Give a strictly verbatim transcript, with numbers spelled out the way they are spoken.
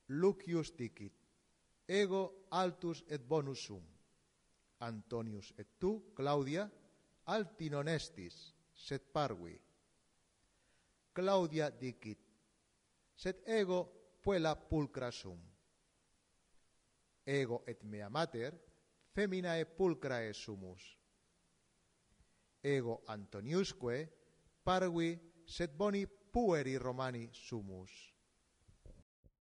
Lucius dicit, ego altus et bonus sum. Antonius et tu, Claudia, alti non estis, sed parvi. Claudia dicit, sed ego puella pulcra sum. Ego et mea mater, feminae pulcrae sumus. Ego Antoniusque, parvi, sed boni pueri Romani sumus.